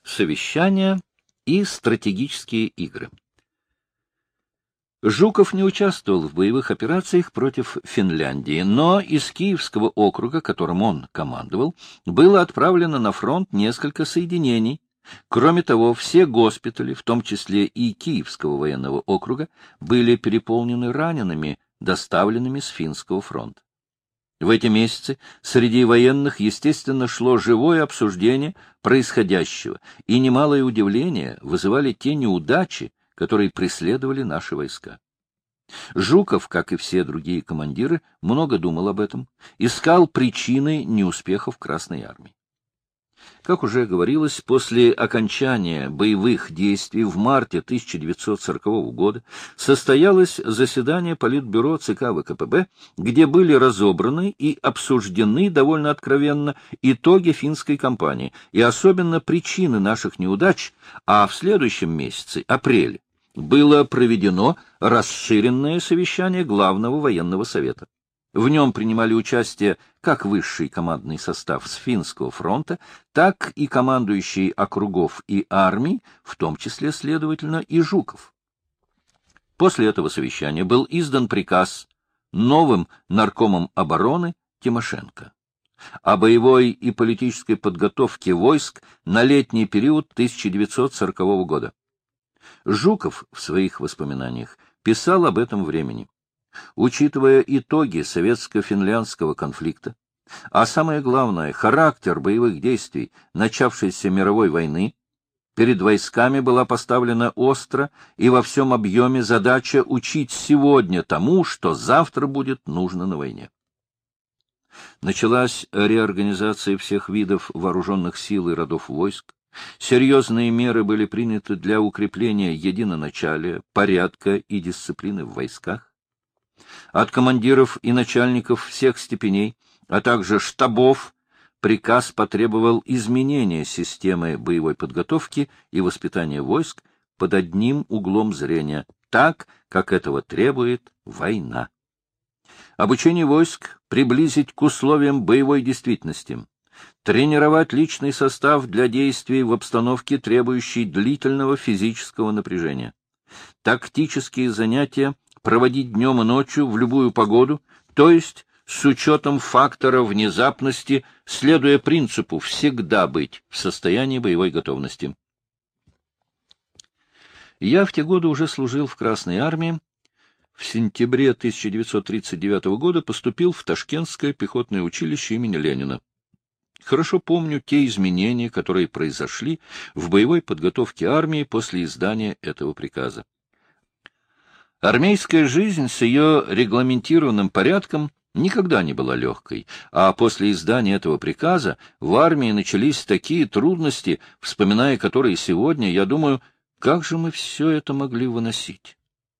совещания и стратегические игры. Жуков не участвовал в боевых операциях против Финляндии, но из Киевского округа, которым он командовал, было отправлено на фронт несколько соединений. Кроме того, все госпитали, в том числе и Киевского военного округа, были переполнены ранеными, доставленными с Финского фронта. В эти месяцы среди военных, естественно, шло живое обсуждение происходящего, и немалое удивление вызывали те неудачи, которые преследовали наши войска. Жуков, как и все другие командиры, много думал об этом, искал причины неуспехов Красной армии. Как уже говорилось, после окончания боевых действий в марте 1940 года состоялось заседание Политбюро ЦК ВКПБ, где были разобраны и обсуждены довольно откровенно итоги финской кампании и особенно причины наших неудач, а в следующем месяце, апреле, было проведено расширенное совещание Главного военного совета. В нем принимали участие как высший командный состав с Финского фронта, так и командующие округов и армий, в том числе, следовательно, и Жуков. После этого совещания был издан приказ новым наркомом обороны Тимошенко о боевой и политической подготовке войск на летний период 1940 года. Жуков в своих воспоминаниях писал об этом времени. Учитывая итоги советско-финляндского конфликта, а самое главное — характер боевых действий начавшейся мировой войны, перед войсками была поставлена остро и во всем объеме задача учить сегодня тому, что завтра будет нужно на войне. Началась реорганизация всех видов вооруженных сил и родов войск. Серьезные меры были приняты для укрепления единоначалия, порядка и дисциплины в войсках. От командиров и начальников всех степеней, а также штабов, приказ потребовал изменения системы боевой подготовки и воспитания войск под одним углом зрения, так, как этого требует война. Обучение войск приблизить к условиям боевой действительности. Тренировать личный состав для действий в обстановке, требующей длительного физического напряжения. Тактические занятия проводить днем и ночью в любую погоду, то есть с учетом фактора внезапности, следуя принципу всегда быть в состоянии боевой готовности. Я в те годы уже служил в Красной армии. В сентябре 1939 года поступил в Ташкентское пехотное училище имени Ленина. Хорошо помню те изменения, которые произошли в боевой подготовке армии после издания этого приказа. Армейская жизнь с ее регламентированным порядком никогда не была легкой, а после издания этого приказа в армии начались такие трудности, вспоминая которые сегодня, я думаю, как же мы все это могли выносить.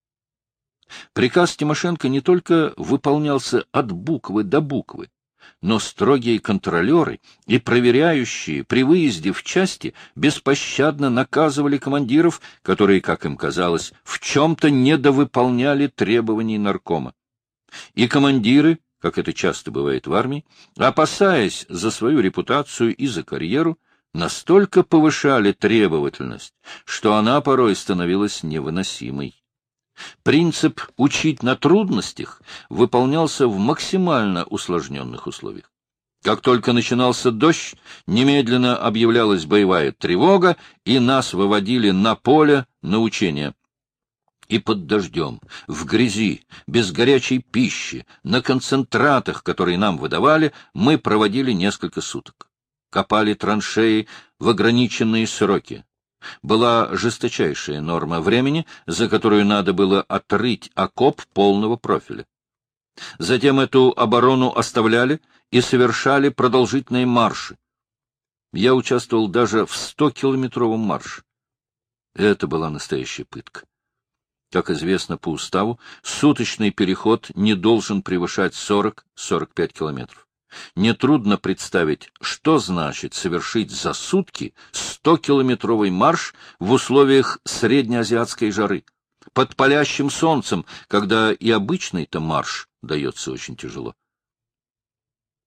Приказ Тимошенко не только выполнялся от буквы до буквы, но строгие контролеры и проверяющие при выезде в части беспощадно наказывали командиров, которые, как им казалось, в чем-то недовыполняли требований наркома. И командиры, как это часто бывает в армии, опасаясь за свою репутацию и за карьеру, настолько повышали требовательность, что она порой становилась невыносимой. Принцип «учить на трудностях» выполнялся в максимально усложненных условиях. Как только начинался дождь, немедленно объявлялась боевая тревога, и нас выводили на поле на учения. И под дождем, в грязи, без горячей пищи, на концентратах, которые нам выдавали, мы проводили несколько суток. Копали траншеи в ограниченные сроки. Была жесточайшая норма времени, за которую надо было отрыть окоп полного профиля. Затем эту оборону оставляли и совершали продолжительные марши. Я участвовал даже в 100-километровом марше. Это была настоящая пытка. Как известно по уставу, суточный переход не должен превышать 40-45 километров. Нетрудно представить, что значит совершить за сутки 100-километровый марш в условиях среднеазиатской жары, под палящим солнцем, когда и обычный-то марш дается очень тяжело.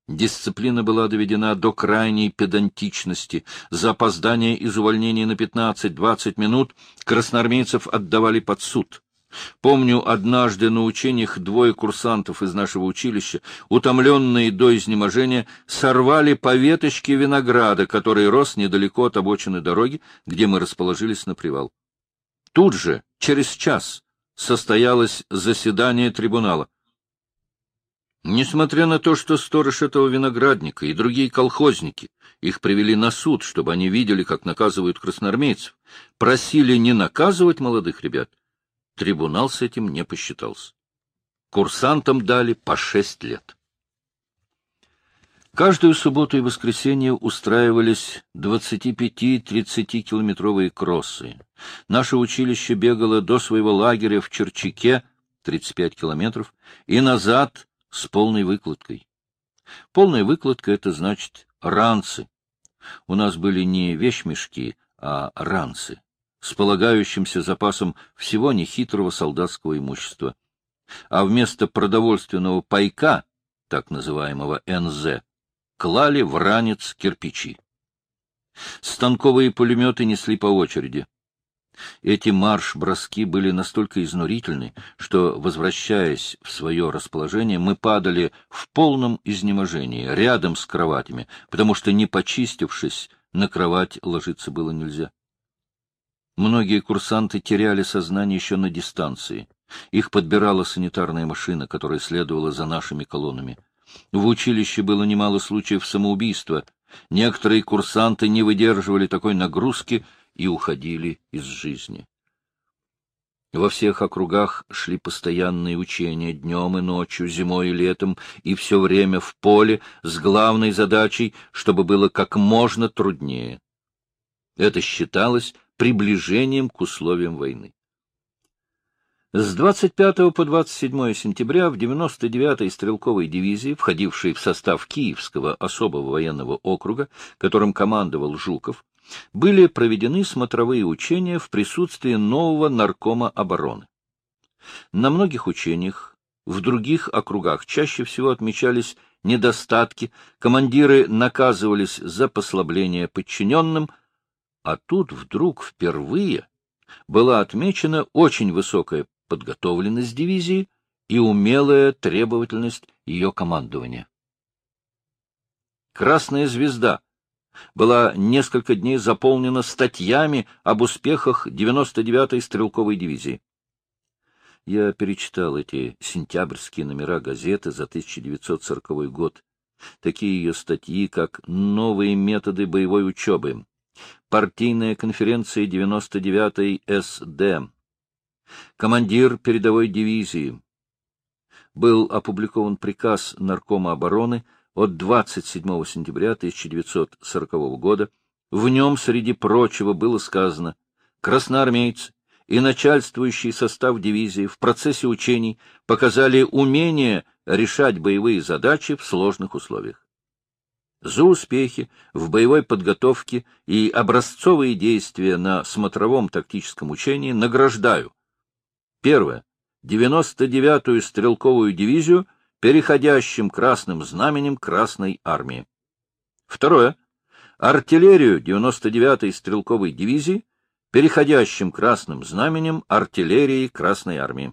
Дисциплина была доведена до крайней педантичности. За опоздание из увольнения на 15-20 минут красноармейцев отдавали под суд. Помню, однажды на учениях двое курсантов из нашего училища, утомленные до изнеможения, сорвали по веточке винограда, который рос недалеко от обочины дороги, где мы расположились на привал. Тут же, через час, состоялось заседание трибунала. Несмотря на то, что сторож этого виноградника и другие колхозники, их привели на суд, чтобы они видели, как наказывают красноармейцев, просили не наказывать молодых ребят, трибунал с этим не посчитался. Курсантам дали по 6 лет. Каждую субботу и воскресенье устраивались 25-30-километровые кроссы. Наше училище бегало до своего лагеря в Черчаке, 35 километров, и назад с полной выкладкой. Полная выкладка — это значит ранцы. У нас были не вещмешки, а ранцы, с полагающимся запасом всего нехитрого солдатского имущества. А вместо продовольственного пайка, так называемого НЗ, клали в ранец кирпичи. Станковые пулеметы несли по очереди. Эти марш-броски были настолько изнурительны, что, возвращаясь в свое расположение, мы падали в полном изнеможении, рядом с кроватями, потому что, не почистившись, на кровать ложиться было нельзя. Многие курсанты теряли сознание еще на дистанции. Их подбирала санитарная машина, которая следовала за нашими колоннами. В училище было немало случаев самоубийства. Некоторые курсанты не выдерживали такой нагрузки и уходили из жизни. Во всех округах шли постоянные учения днем и ночью, зимой и летом, и все время в поле с главной задачей, чтобы было как можно труднее. Это считалось приближением к условиям войны. С 25 по 27 сентября в 99-й стрелковой дивизии, входившей в состав Киевского особого военного округа, которым командовал Жуков, были проведены смотровые учения в присутствии нового наркома обороны. На многих учениях в других округах чаще всего отмечались недостатки, командиры наказывались за послабление подчиненным, а тут вдруг впервые была отмечена очень высокая подготовленность дивизии и умелая требовательность ее командования. «Красная звезда» была несколько дней заполнена статьями об успехах 99-й стрелковой дивизии. Я перечитал эти сентябрьские номера газеты за 1940 год. Такие ее статьи, как «Новые методы боевой учебы», «Партийная конференция 99-й СД», «Командир передовой дивизии». Был опубликован приказ Наркома обороны от 27 сентября 1940 года. В нем, среди прочего, было сказано: красноармейцы и начальствующий состав дивизии в процессе учений показали умение решать боевые задачи в сложных условиях. За успехи в боевой подготовке и образцовые действия на смотровом тактическом учении награждаю: первое, 99-ю стрелковую дивизию, переходящим красным знаменем Красной армии. Второе, артиллерию 99-й стрелковой дивизии, переходящим красным знаменем артиллерии Красной армии.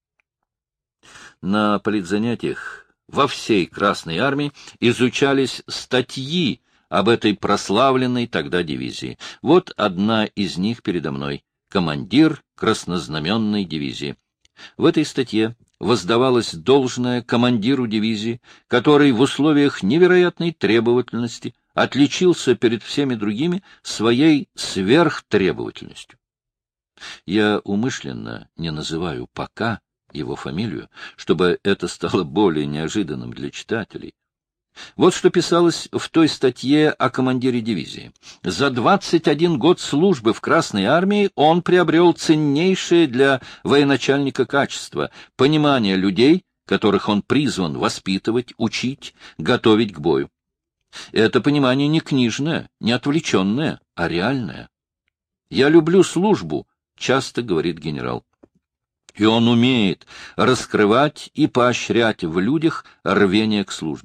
На политзанятиях во всей Красной армии изучались статьи об этой прославленной тогда дивизии. Вот одна из них передо мной: командир краснознаменной дивизии. В этой статье воздавалось должное командиру дивизии, который в условиях невероятной требовательности отличился перед всеми другими своей сверхтребовательностью. Я умышленно не называю пока его фамилию, чтобы это стало более неожиданным для читателей. Вот что писалось в той статье о командире дивизии. За 21 год службы в Красной армии он приобрел ценнейшее для военачальника качество — понимание людей, которых он призван воспитывать, учить, готовить к бою. Это понимание не книжное, не отвлеченное, а реальное. «Я люблю службу», — часто говорит генерал. И он умеет раскрывать и поощрять в людях рвение к службе.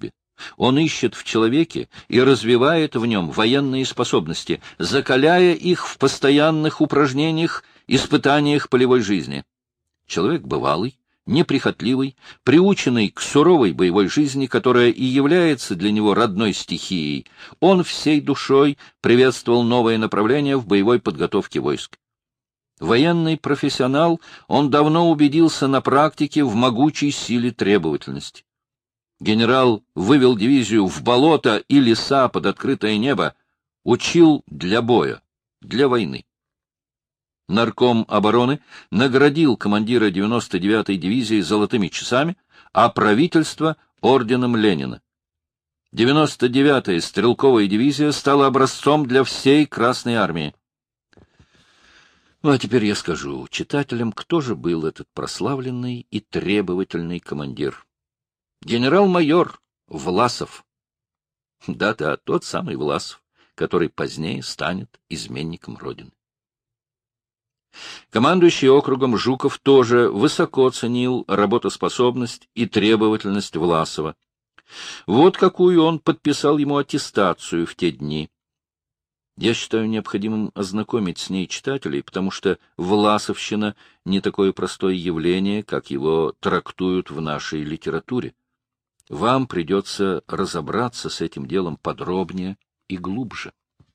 Он ищет в человеке и развивает в нем военные способности, закаляя их в постоянных упражнениях, испытаниях полевой жизни. Человек бывалый, неприхотливый, приученный к суровой боевой жизни, которая и является для него родной стихией, он всей душой приветствовал новое направление в боевой подготовке войск. Военный профессионал, он давно убедился на практике в могучей силе требовательности. Генерал вывел дивизию в болото и леса под открытое небо, учил для боя, для войны. Нарком обороны наградил командира 99-й дивизии золотыми часами, а правительство — орденом Ленина. 99-я стрелковая дивизия стала образцом для всей Красной армии. Ну, а теперь я скажу читателям, кто же был этот прославленный и требовательный командир. Генерал-майор Власов. Да-да, тот самый Власов, который позднее станет изменником Родины. Командующий округом Жуков тоже высоко ценил работоспособность и требовательность Власова. Вот какую он подписал ему аттестацию в те дни. Я считаю необходимым ознакомить с ней читателей, потому что власовщина не такое простое явление, как его трактуют в нашей литературе. Вам придется разобраться с этим делом подробнее и глубже.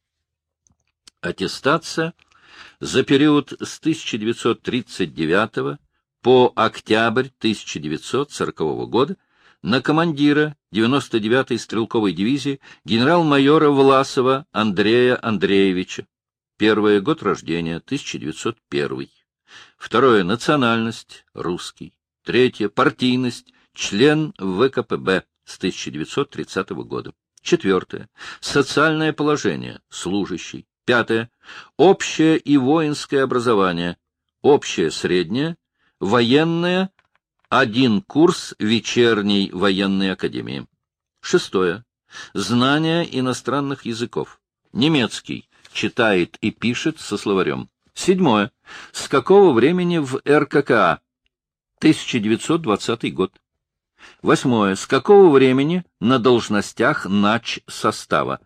Аттестация за период с 1939 по октябрь 1940 года на командира 99-й стрелковой дивизии генерал-майора Власова Андрея Андреевича. Первое — год рождения, 1901. Второе — национальность, русский. Третье — партийность, член ВКПБ с 1930 года. Четвертое — социальное положение, служащий. Пятое — общее и воинское образование, общее среднее, военное, 1 курс вечерней военной академии. Шестое — знание иностранных языков. Немецкий, читает и пишет со словарем. Седьмое — с какого времени в РККА? 1920 год. Восьмое — с какого времени на должностях начсостава?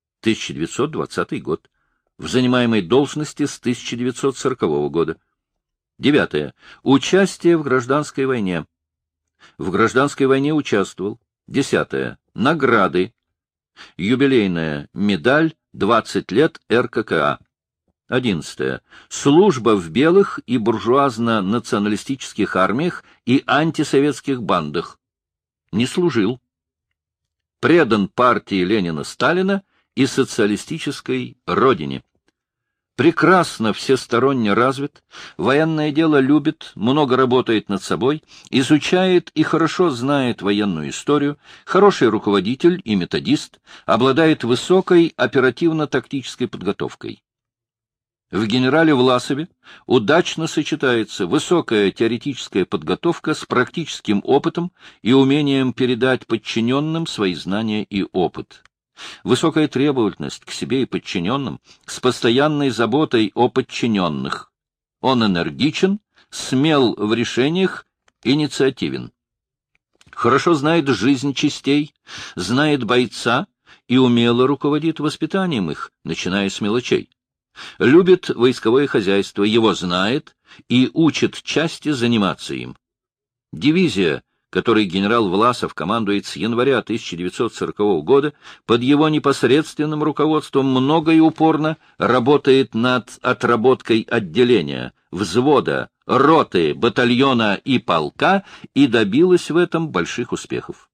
1920 год. В занимаемой должности с 1940 года. Девятое. Участие в гражданской войне. В гражданской войне участвовал. Десятое. Награды. Юбилейная медаль 20 лет РККА. 11. Служба в белых и буржуазно-националистических армиях и антисоветских бандах. Не служил. Предан партии Ленина-Сталина и социалистической родине. Прекрасно всесторонне развит, военное дело любит, много работает над собой, изучает и хорошо знает военную историю, хороший руководитель и методист, обладает высокой оперативно-тактической подготовкой. В генерале Власове удачно сочетается высокая теоретическая подготовка с практическим опытом и умением передать подчиненным свои знания и опыт. Высокая требовательность к себе и подчиненным, с постоянной заботой о подчиненных. Он энергичен, смел в решениях, инициативен. Хорошо знает жизнь частей, знает бойца и умело руководит воспитанием их, начиная с мелочей. Любит войсковое хозяйство, его знает и учит части заниматься им. Дивизия, которой генерал Власов командует с января 1940 года, под его непосредственным руководством много и упорно работает над отработкой отделения, взвода, роты, батальона и полка и добилась в этом больших успехов.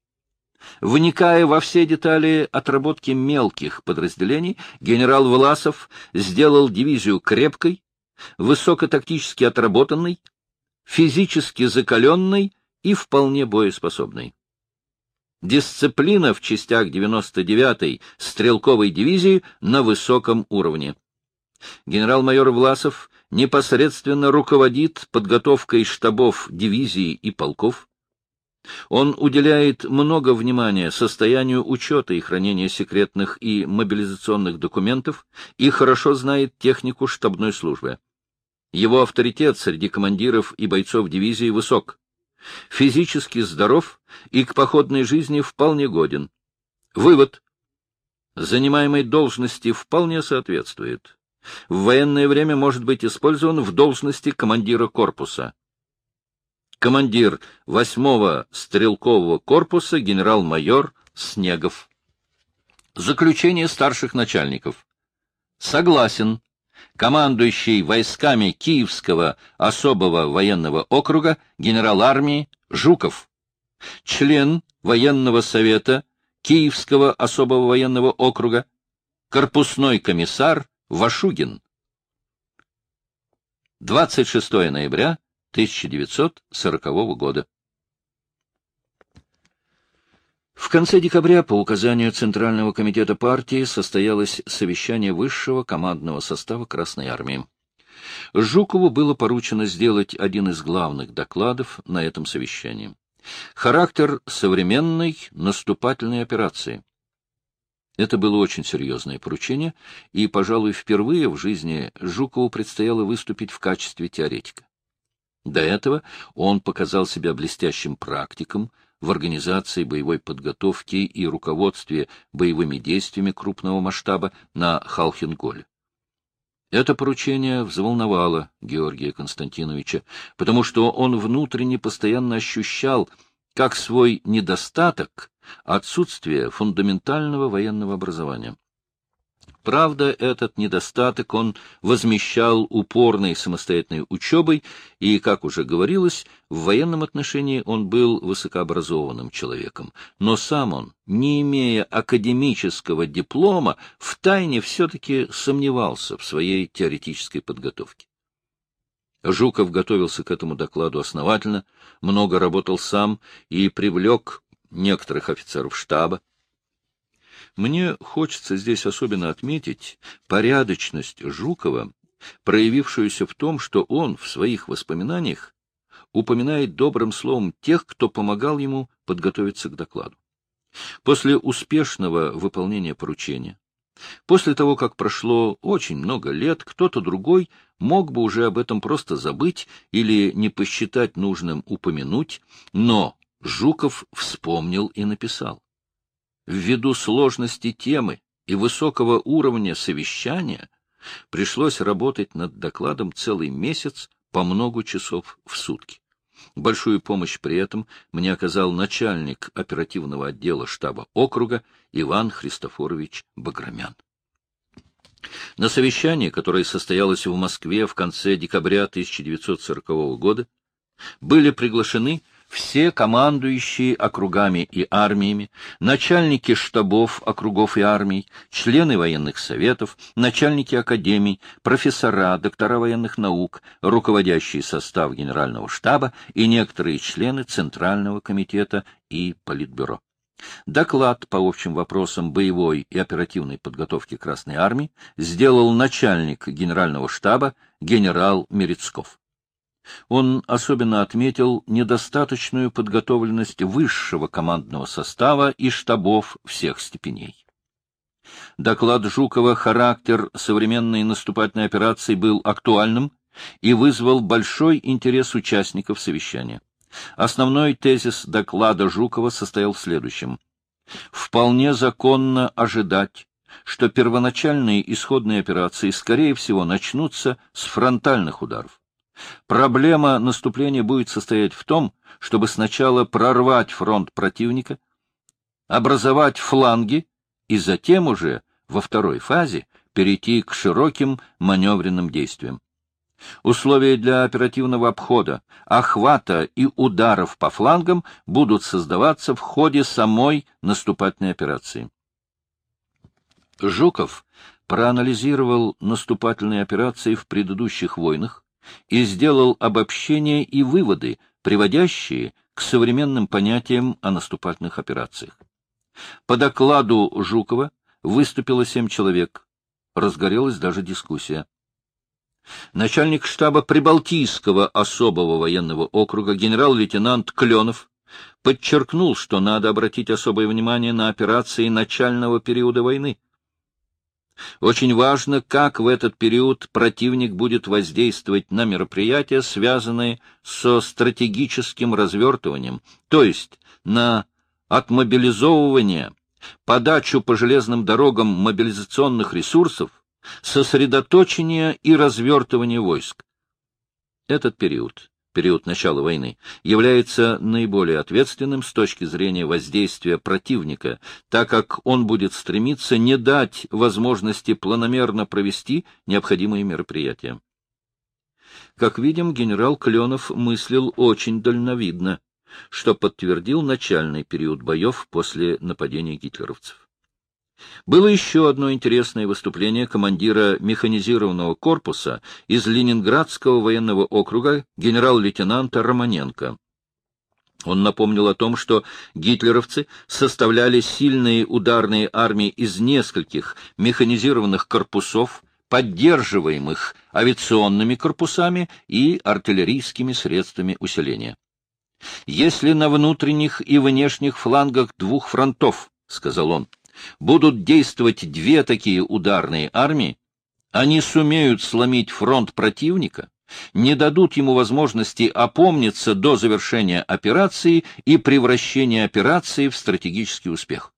Вникая во все детали отработки мелких подразделений, генерал Власов сделал дивизию крепкой, высокотактически отработанной, физически закаленной и вполне боеспособной. Дисциплина в частях 99-й стрелковой дивизии на высоком уровне. Генерал-майор Власов непосредственно руководит подготовкой штабов дивизии и полков. Он уделяет много внимания состоянию учета и хранения секретных и мобилизационных документов и хорошо знает технику штабной службы. Его авторитет среди командиров и бойцов дивизии высок. Физически здоров и к походной жизни вполне годен. Вывод. Занимаемой должности вполне соответствует. В военное время может быть использован в должности командира корпуса. Командир 8-го стрелкового корпуса генерал-майор Снегов. Заключение старших начальников. Согласен. Командующий войсками Киевского особого военного округа генерал армии Жуков. Член военного совета Киевского особого военного округа корпусной комиссар Вашугин. 26 ноября 1940 года. В конце декабря по указанию Центрального комитета партии состоялось совещание высшего командного состава Красной армии. Жукову было поручено сделать один из главных докладов на этом совещании. Характер современной наступательной операции. Это было очень серьезное поручение, и, пожалуй, впервые в жизни Жукову предстояло выступить в качестве теоретика. До этого он показал себя блестящим практиком в организации боевой подготовки и руководстве боевыми действиями крупного масштаба на Халхин-Голе. Это поручение взволновало Георгия Константиновича, потому что он внутренне постоянно ощущал как свой недостаток отсутствие фундаментального военного образования. Правда, этот недостаток он возмещал упорной самостоятельной учебой, и, как уже говорилось, в военном отношении он был высокообразованным человеком. Но сам он, не имея академического диплома, втайне все-таки сомневался в своей теоретической подготовке. Жуков готовился к этому докладу основательно, много работал сам и привлек некоторых офицеров штаба. Мне хочется здесь особенно отметить порядочность Жукова, проявившуюся в том, что он в своих воспоминаниях упоминает добрым словом тех, кто помогал ему подготовиться к докладу. После успешного выполнения поручения, после того, как прошло очень много лет, кто-то другой мог бы уже об этом просто забыть или не посчитать нужным упомянуть, но Жуков вспомнил и написал. Ввиду сложности темы и высокого уровня совещания пришлось работать над докладом целый месяц по много часов в сутки. Большую помощь при этом мне оказал начальник оперативного отдела штаба округа Иван Христофорович Баграмян. На совещании, которое состоялось в Москве в конце декабря 1940 года, были приглашены все командующие округами и армиями, начальники штабов округов и армий, члены военных советов, начальники академий, профессора, доктора военных наук, руководящий состав Генерального штаба и некоторые члены Центрального комитета и Политбюро. Доклад по общим вопросам боевой и оперативной подготовки Красной армии сделал начальник Генерального штаба генерал Мерецков. Он особенно отметил недостаточную подготовленность высшего командного состава и штабов всех степеней. Доклад Жукова «Характер современной наступательной операции» был актуальным и вызвал большой интерес участников совещания. Основной тезис доклада Жукова состоял в следующем. Вполне законно ожидать, что первоначальные исходные операции, скорее всего, начнутся с фронтальных ударов. Проблема наступления будет состоять в том, чтобы сначала прорвать фронт противника, образовать фланги и затем уже во второй фазе перейти к широким маневренным действиям. Условия для оперативного обхода, охвата и ударов по флангам будут создаваться в ходе самой наступательной операции. Жуков проанализировал наступательные операции в предыдущих войнах и сделал обобщения и выводы, приводящие к современным понятиям о наступательных операциях. По докладу Жукова выступило 7 человек. Разгорелась даже дискуссия. Начальник штаба Прибалтийского особого военного округа генерал-лейтенант Кленов подчеркнул, что надо обратить особое внимание на операции начального периода войны. Очень важно, как в этот период противник будет воздействовать на мероприятия, связанные со стратегическим развертыванием, то есть на отмобилизовывание, подачу по железным дорогам мобилизационных ресурсов, сосредоточение и развертывание войск. Этот период начала войны, является наиболее ответственным с точки зрения воздействия противника, так как он будет стремиться не дать возможности планомерно провести необходимые мероприятия. Как видим, генерал Кленов мыслил очень дальновидно, что подтвердил начальный период боев после нападения гитлеровцев. Было еще одно интересное выступление командира механизированного корпуса из Ленинградского военного округа генерал-лейтенанта Романенко. Он напомнил о том, что гитлеровцы составляли сильные ударные армии из нескольких механизированных корпусов, поддерживаемых авиационными корпусами и артиллерийскими средствами усиления. «Если на внутренних и внешних флангах двух фронтов, — сказал он, — будут действовать две такие ударные армии, они сумеют сломить фронт противника, не дадут ему возможности опомниться до завершения операции и превращения операции в стратегический успех».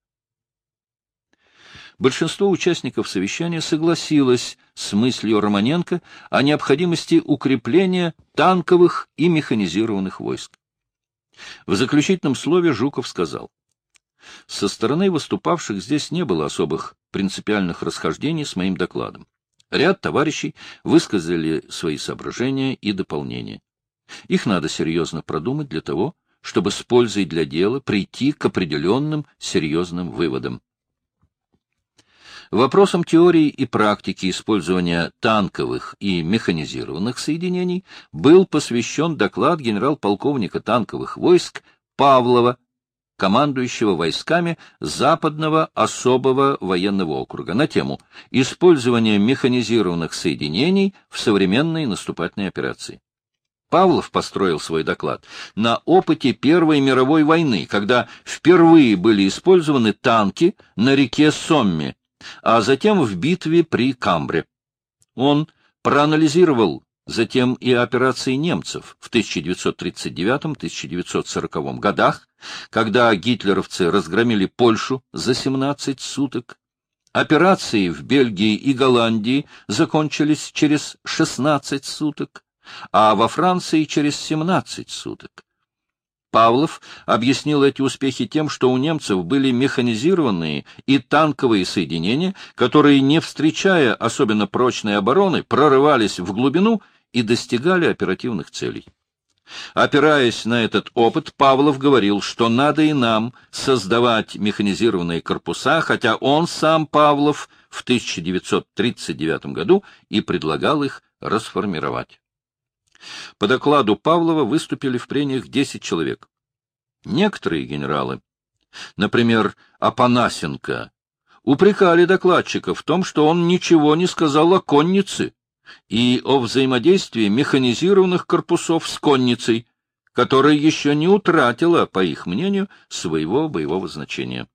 Большинство участников совещания согласилось с мыслью Романенко о необходимости укрепления танковых и механизированных войск. В заключительном слове Жуков сказал: «Со стороны выступавших здесь не было особых принципиальных расхождений с моим докладом. Ряд товарищей высказали свои соображения и дополнения. Их надо серьезно продумать для того, чтобы с пользой для дела прийти к определенным серьезным выводам». Вопросам теории и практики использования танковых и механизированных соединений был посвящен доклад генерал-полковника танковых войск Павлова, командующего войсками Западного особого военного округа, на тему «Использование механизированных соединений в современной наступательной операции». Павлов построил свой доклад на опыте Первой мировой войны, когда впервые были использованы танки на реке Сомме, а затем в битве при Камбре. Он проанализировал затем и операции немцев в 1939-1940 годах, когда гитлеровцы разгромили Польшу за 17 суток. Операции в Бельгии и Голландии закончились через 16 суток, а во Франции через 17 суток. Павлов объяснил эти успехи тем, что у немцев были механизированные и танковые соединения, которые, не встречая особенно прочной обороны, прорывались в глубину и достигали оперативных целей. Опираясь на этот опыт, Павлов говорил, что надо и нам создавать механизированные корпуса, хотя он сам, Павлов, в 1939 году и предлагал их расформировать. По докладу Павлова выступили в прениях 10 человек. Некоторые генералы, например, Апанасенко, упрекали докладчика в том, что он ничего не сказал о коннице и о взаимодействии механизированных корпусов с конницей, которая еще не утратила, по их мнению, своего боевого значения.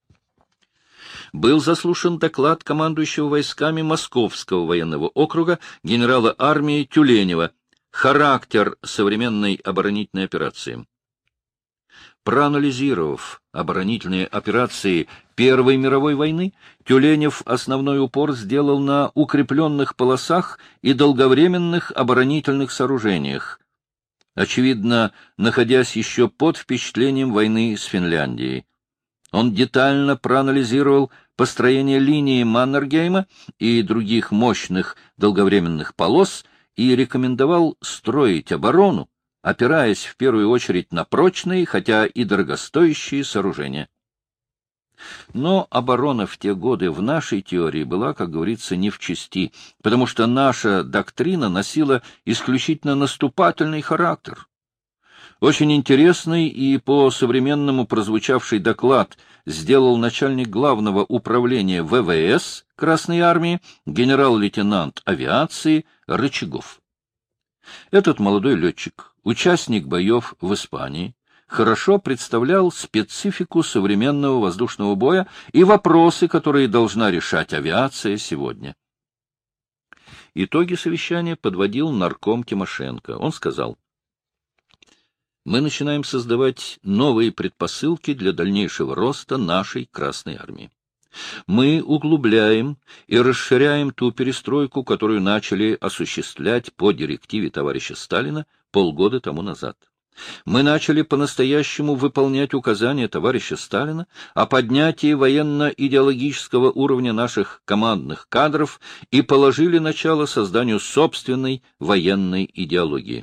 Был заслушан доклад командующего войсками Московского военного округа генерала армии Тюленева «Характер современной оборонительной операции». Проанализировав оборонительные операции Первой мировой войны, Тюленев основной упор сделал на укрепленных полосах и долговременных оборонительных сооружениях, очевидно, находясь еще под впечатлением войны с Финляндией. Он детально проанализировал построение линии Маннергейма и других мощных долговременных полос и рекомендовал строить оборону, опираясь в первую очередь на прочные, хотя и дорогостоящие сооружения. Но оборона в те годы в нашей теории была, как говорится, не в чести, потому что наша доктрина носила исключительно наступательный характер. Очень интересный и по-современному прозвучавший доклад сделал начальник главного управления ВВС Красной армии, генерал-лейтенант авиации Рычагов. Этот молодой летчик, участник боев в Испании, хорошо представлял специфику современного воздушного боя и вопросы, которые должна решать авиация сегодня. Итоги совещания подводил нарком Тимошенко. Он сказал: «Мы начинаем создавать новые предпосылки для дальнейшего роста нашей Красной Армии. Мы углубляем и расширяем ту перестройку, которую начали осуществлять по директиве товарища Сталина полгода тому назад. Мы начали по-настоящему выполнять указания товарища Сталина о поднятии военно-идеологического уровня наших командных кадров и положили начало созданию собственной военной идеологии».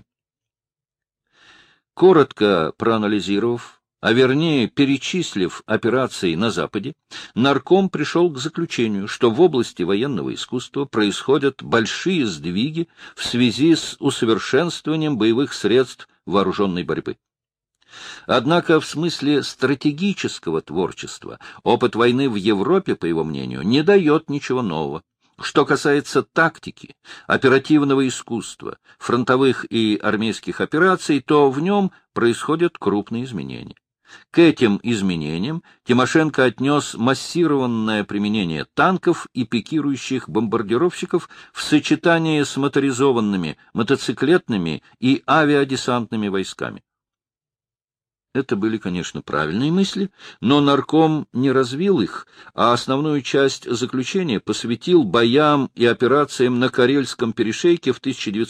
Коротко проанализировав, а вернее перечислив операции на Западе, нарком пришел к заключению, что в области военного искусства происходят большие сдвиги в связи с усовершенствованием боевых средств вооруженной борьбы. Однако в смысле стратегического творчества опыт войны в Европе, по его мнению, не дает ничего нового. Что касается тактики, оперативного искусства, фронтовых и армейских операций, то в нем происходят крупные изменения. К этим изменениям Тимошенко отнес массированное применение танков и пикирующих бомбардировщиков в сочетании с моторизованными, мотоциклетными и авиадесантными войсками. Это были, конечно, правильные мысли, но нарком не развил их, а основную часть заключения посвятил боям и операциям на Карельском перешейке в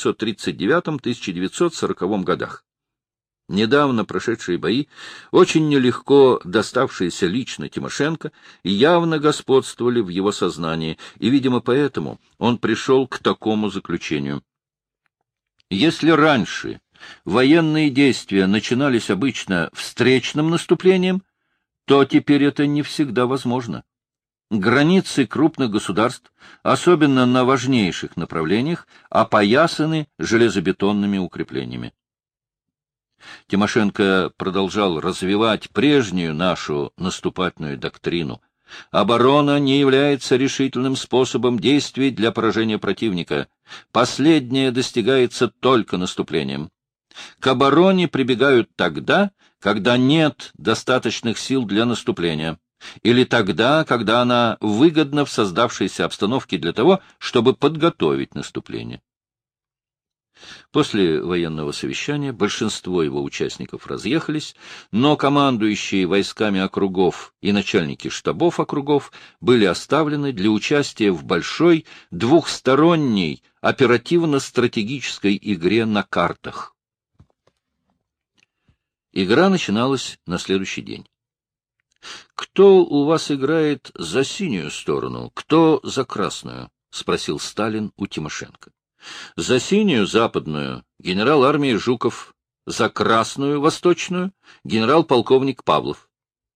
1939-1940 годах. Недавно прошедшие бои, очень нелегко доставшиеся лично Тимошенко, явно господствовали в его сознании, и, видимо, поэтому он пришел к такому заключению. Если раньше военные действия начинались обычно встречным наступлением, то теперь это не всегда возможно. Границы крупных государств, особенно на важнейших направлениях, опоясаны железобетонными укреплениями. Тимошенко продолжал развивать прежнюю нашу наступательную доктрину. Оборона не является решительным способом действий для поражения противника. Последнее достигается только наступлением. К обороне прибегают тогда, когда нет достаточных сил для наступления, или тогда, когда она выгодна в создавшейся обстановке для того, чтобы подготовить наступление. После военного совещания большинство его участников разъехались, но командующие войсками округов и начальники штабов округов были оставлены для участия в большой двухсторонней оперативно-стратегической игре на картах. Игра начиналась на следующий день. «Кто у вас играет за синюю сторону, кто за красную?» — спросил Сталин у Тимошенко. «За синюю, западную, генерал армии Жуков, за красную, восточную, генерал-полковник Павлов».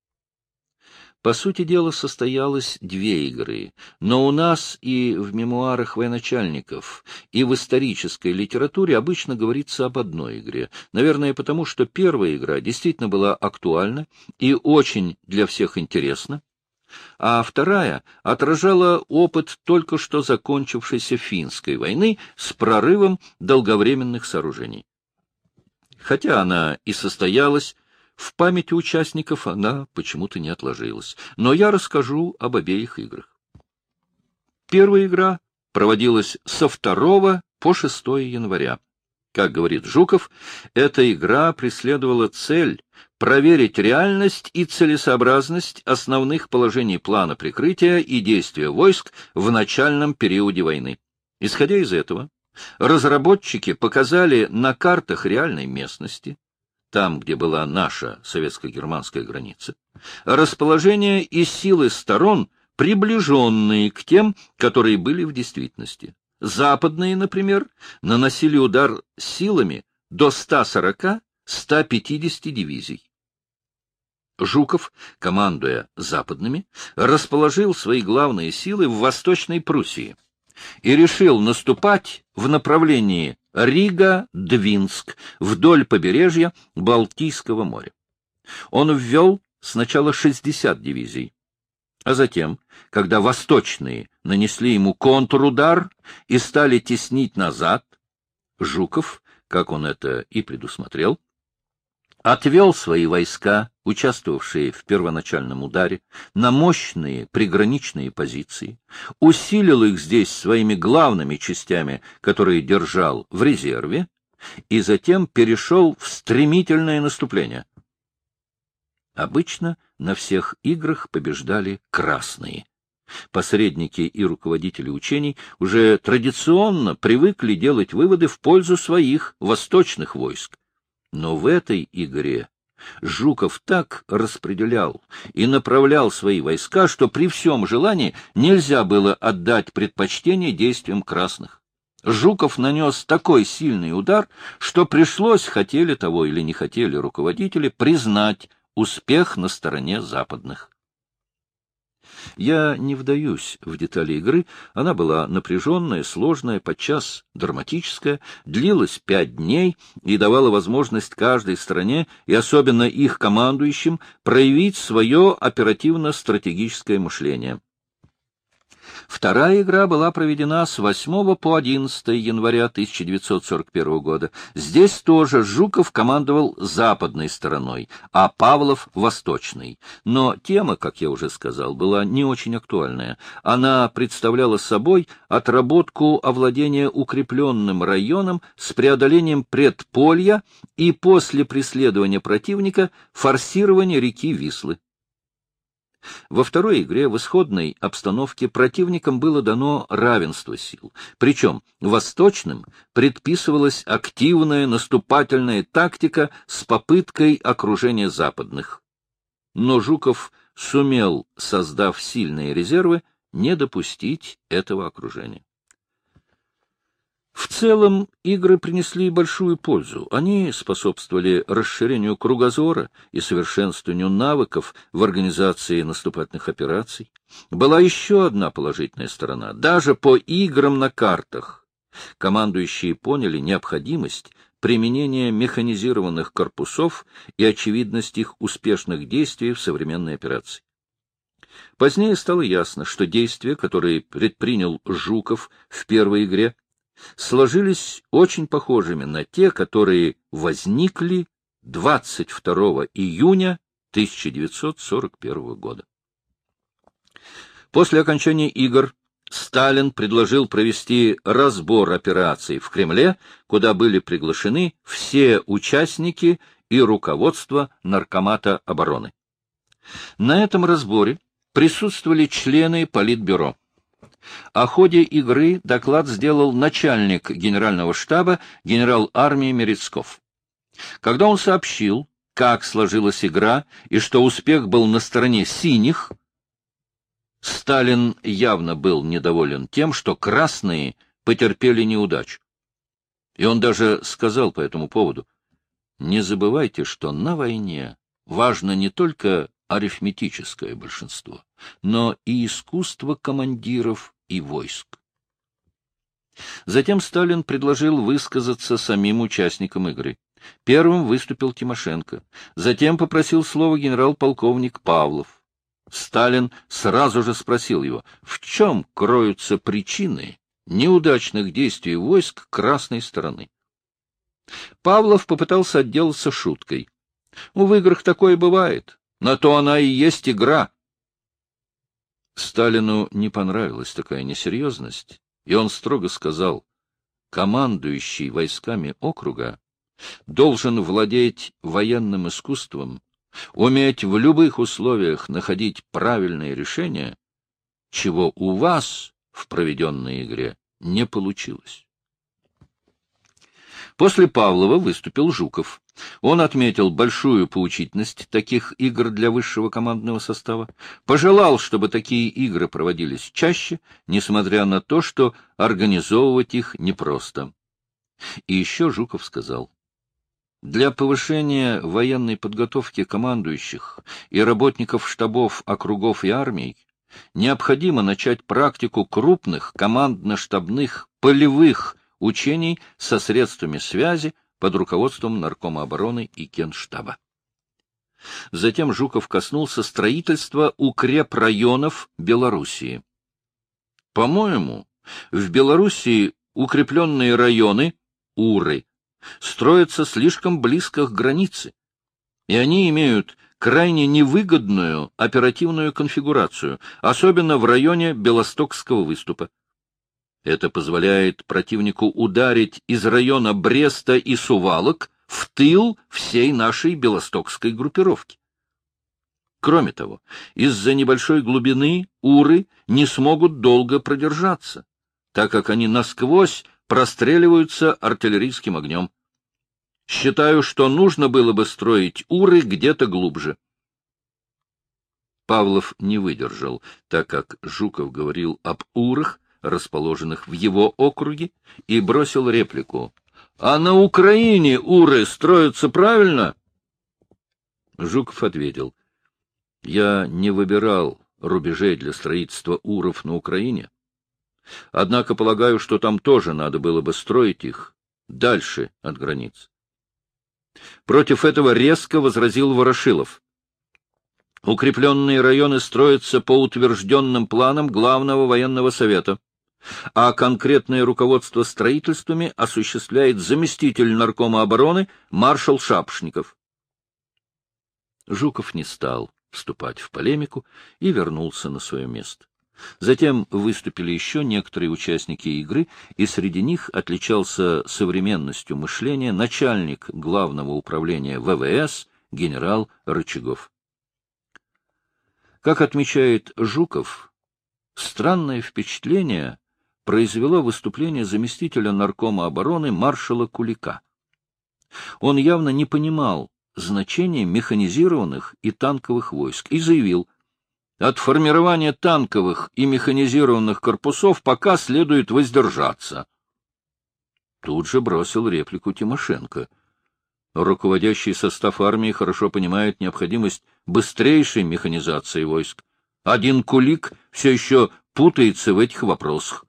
По сути дела, состоялось две игры, но у нас и в мемуарах военачальников, и в исторической литературе обычно говорится об одной игре. Наверное, потому что первая игра действительно была актуальна и очень для всех интересна, а вторая отражала опыт только что закончившейся финской войны с прорывом долговременных сооружений. Хотя она и состоялась, в памяти участников она почему-то не отложилась. Но я расскажу об обеих играх. Первая игра проводилась со 2 по 6 января. Как говорит Жуков, эта игра преследовала цель проверить реальность и целесообразность основных положений плана прикрытия и действия войск в начальном периоде войны. Исходя из этого, разработчики показали на картах реальной местности, там, где была наша советско-германская граница, расположение и силы сторон, приближенные к тем, которые были в действительности. Западные, например, наносили удар силами до 140-150 дивизий. Жуков, командуя западными, расположил свои главные силы в Восточной Пруссии и решил наступать в направлении Рига-Двинск вдоль побережья Балтийского моря. Он ввел сначала 60 дивизий, а затем, когда восточные нанесли ему контрудар и стали теснить назад, Жуков, как он это и предусмотрел, отвел свои войска, участвовавшие в первоначальном ударе, на мощные приграничные позиции, усилил их здесь своими главными частями, которые держал в резерве, и затем перешел в стремительное наступление. Обычно на всех играх побеждали красные. Посредники и руководители учений уже традиционно привыкли делать выводы в пользу своих восточных войск. Но в этой игре Жуков так распределял и направлял свои войска, что при всем желании нельзя было отдать предпочтение действиям красных. Жуков нанес такой сильный удар, что пришлось, хотели того или не хотели руководители, признать успех на стороне западных. Я не вдаюсь в детали игры, она была напряженная, сложная, подчас драматическая, длилась 5 дней и давала возможность каждой стороне, и особенно их командующим, проявить свое оперативно-стратегическое мышление. Вторая игра была проведена с 8 по 11 января 1941 года. Здесь тоже Жуков командовал западной стороной, а Павлов — восточной. Но тема, как я уже сказал, была не очень актуальная. Она представляла собой отработку овладения укрепленным районом с преодолением предполья и после преследования противника форсирование реки Вислы. Во второй игре в исходной обстановке противникам было дано равенство сил, причем восточным предписывалась активная наступательная тактика с попыткой окружения западных. Но Жуков сумел, создав сильные резервы, не допустить этого окружения. В целом, игры принесли большую пользу. Они способствовали расширению кругозора и совершенствованию навыков в организации наступательных операций. Была еще одна положительная сторона. Даже по играм на картах командующие поняли необходимость применения механизированных корпусов и очевидность их успешных действий в современной операции. Позднее стало ясно, что действия, которые предпринял Жуков в первой игре, сложились очень похожими на те, которые возникли 22 июня 1941 года. После окончания игр Сталин предложил провести разбор операций в Кремле, куда были приглашены все участники и руководство Наркомата обороны. На этом разборе присутствовали члены Политбюро. О ходе игры доклад сделал начальник генерального штаба генерал армии Мерецков. Когда он сообщил, как сложилась игра и что успех был на стороне синих, Сталин явно был недоволен тем, что красные потерпели неудачу. И он даже сказал по этому поводу: «Не забывайте, что на войне важно не только арифметическое большинство, но и искусство командиров и войск». Затем Сталин предложил высказаться самим участникам игры. Первым выступил Тимошенко, затем попросил слова генерал-полковник Павлов. Сталин сразу же спросил его, в чем кроются причины неудачных действий войск красной стороны. Павлов попытался отделаться шуткой. В играх такое бывает, на то она и есть игра. Сталину не понравилась такая несерьезность, и он строго сказал: командующий войсками округа должен владеть военным искусством, уметь в любых условиях находить правильные решения, чего у вас в проведенной игре не получилось. После Павлова выступил Жуков. Он отметил большую поучительность таких игр для высшего командного состава, пожелал, чтобы такие игры проводились чаще, несмотря на то, что организовывать их непросто. И еще Жуков сказал: для повышения военной подготовки командующих и работников штабов округов и армий необходимо начать практику крупных командно-штабных полевых учений со средствами связи под руководством Наркома обороны и Генштаба. Затем Жуков коснулся строительства укрепрайонов Белоруссии. По-моему, в Белоруссии укрепленные районы, УРы, строятся слишком близко к границе, и они имеют крайне невыгодную оперативную конфигурацию, особенно в районе Белостокского выступа. Это позволяет противнику ударить из района Бреста и Сувалок в тыл всей нашей белостокской группировки. Кроме того, из-за небольшой глубины уры не смогут долго продержаться, так как они насквозь простреливаются артиллерийским огнем. Считаю, что нужно было бы строить уры где-то глубже. Павлов не выдержал, так как Жуков говорил об урах, расположенных в его округе, и бросил реплику: «А на Украине уры строятся правильно?» Жуков ответил: «Я не выбирал рубежей для строительства уров на Украине. Однако полагаю, что там тоже надо было бы строить их дальше от границ». Против этого резко возразил Ворошилов: «Укрепленные районы строятся по утвержденным планам Главного военного совета, а конкретное руководство строительствами осуществляет заместитель наркома обороны маршал Шапошников». Жуков не стал вступать в полемику и вернулся на свое место. Затем выступили еще некоторые участники игры, и среди них отличался современностью мышления начальник Главного управления ВВС генерал Рычагов. Как отмечает Жуков, странное впечатление произвело выступление заместителя наркома обороны маршала Кулика. Он явно не понимал значения механизированных и танковых войск и заявил: «От формирования танковых и механизированных корпусов пока следует воздержаться». Тут же бросил реплику Тимошенко: «Руководящий состав армии хорошо понимает необходимость быстрейшей механизации войск. Один Кулик все еще путается в этих вопросах».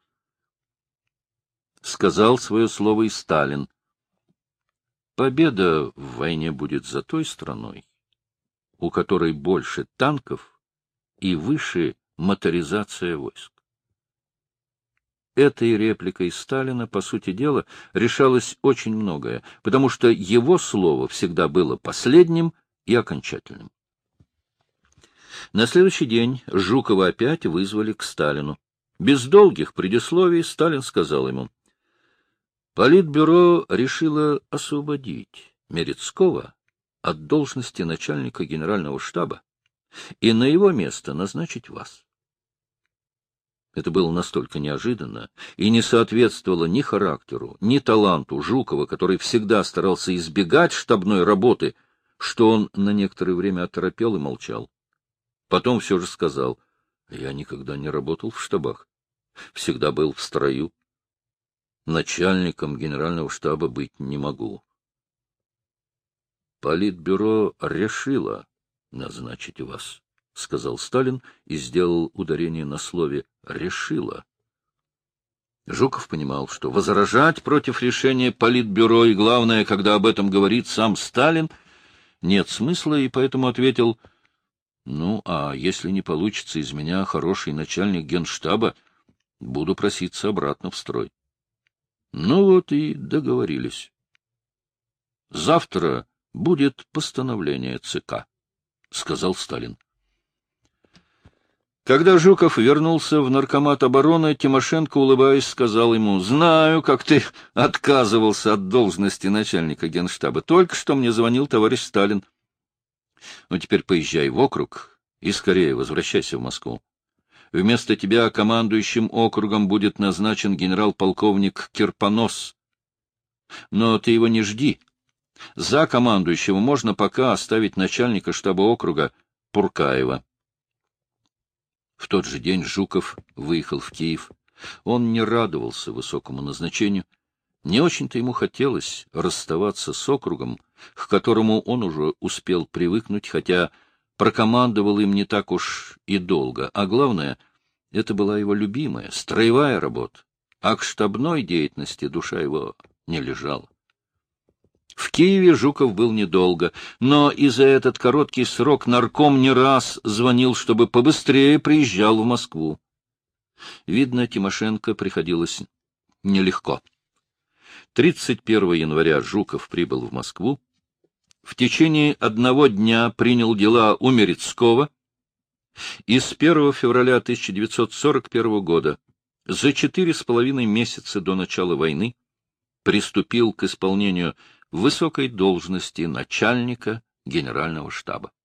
Сказал свое слово и Сталин: «Победа в войне будет за той страной, у которой больше танков и выше моторизация войск». Этой репликой Сталина, по сути дела, решалось очень многое, потому что его слово всегда было последним и окончательным. На следующий день Жукова опять вызвали к Сталину. Без долгих предисловий Сталин сказал ему: «Политбюро решило освободить Мерецкого от должности начальника генерального штаба и на его место назначить вас». Это было настолько неожиданно и не соответствовало ни характеру, ни таланту Жукова, который всегда старался избегать штабной работы, что он на некоторое время оторопел и молчал. Потом все же сказал: «Я никогда не работал в штабах, всегда был в строю. Начальником генерального штаба быть не могу». «Политбюро решило назначить вас», — сказал Сталин и сделал ударение на слове «решило». Жуков понимал, что возражать против решения Политбюро, и главное, когда об этом говорит сам Сталин, нет смысла, и поэтому ответил: «Ну, а если не получится из меня хороший начальник генштаба, буду проситься обратно в строй». Ну вот и договорились. «Завтра будет постановление ЦК», — сказал Сталин. Когда Жуков вернулся в наркомат обороны, Тимошенко, улыбаясь, сказал ему: «Знаю, как ты отказывался от должности начальника генштаба. Только что мне звонил товарищ Сталин. Ну, теперь поезжай в округ и скорее возвращайся в Москву. Вместо тебя командующим округом будет назначен генерал-полковник Кирпонос. Но ты его не жди. За командующего можно пока оставить начальника штаба округа Пуркаева». В тот же день Жуков выехал в Киев. Он не радовался высокому назначению. Не очень-то ему хотелось расставаться с округом, к которому он уже успел привыкнуть, хотя прокомандовал им не так уж и долго. А главное, это была его любимая, строевая работа, а к штабной деятельности душа его не лежала. В Киеве Жуков был недолго, но и за этот короткий срок нарком не раз звонил, чтобы побыстрее приезжал в Москву. Видно, Тимошенко приходилось нелегко. 31 января Жуков прибыл в Москву. в течение одного дня принял дела у Мерецкого и с 1 февраля 1941 года, за 4,5 месяца до начала войны, приступил к исполнению высокой должности начальника Генерального штаба.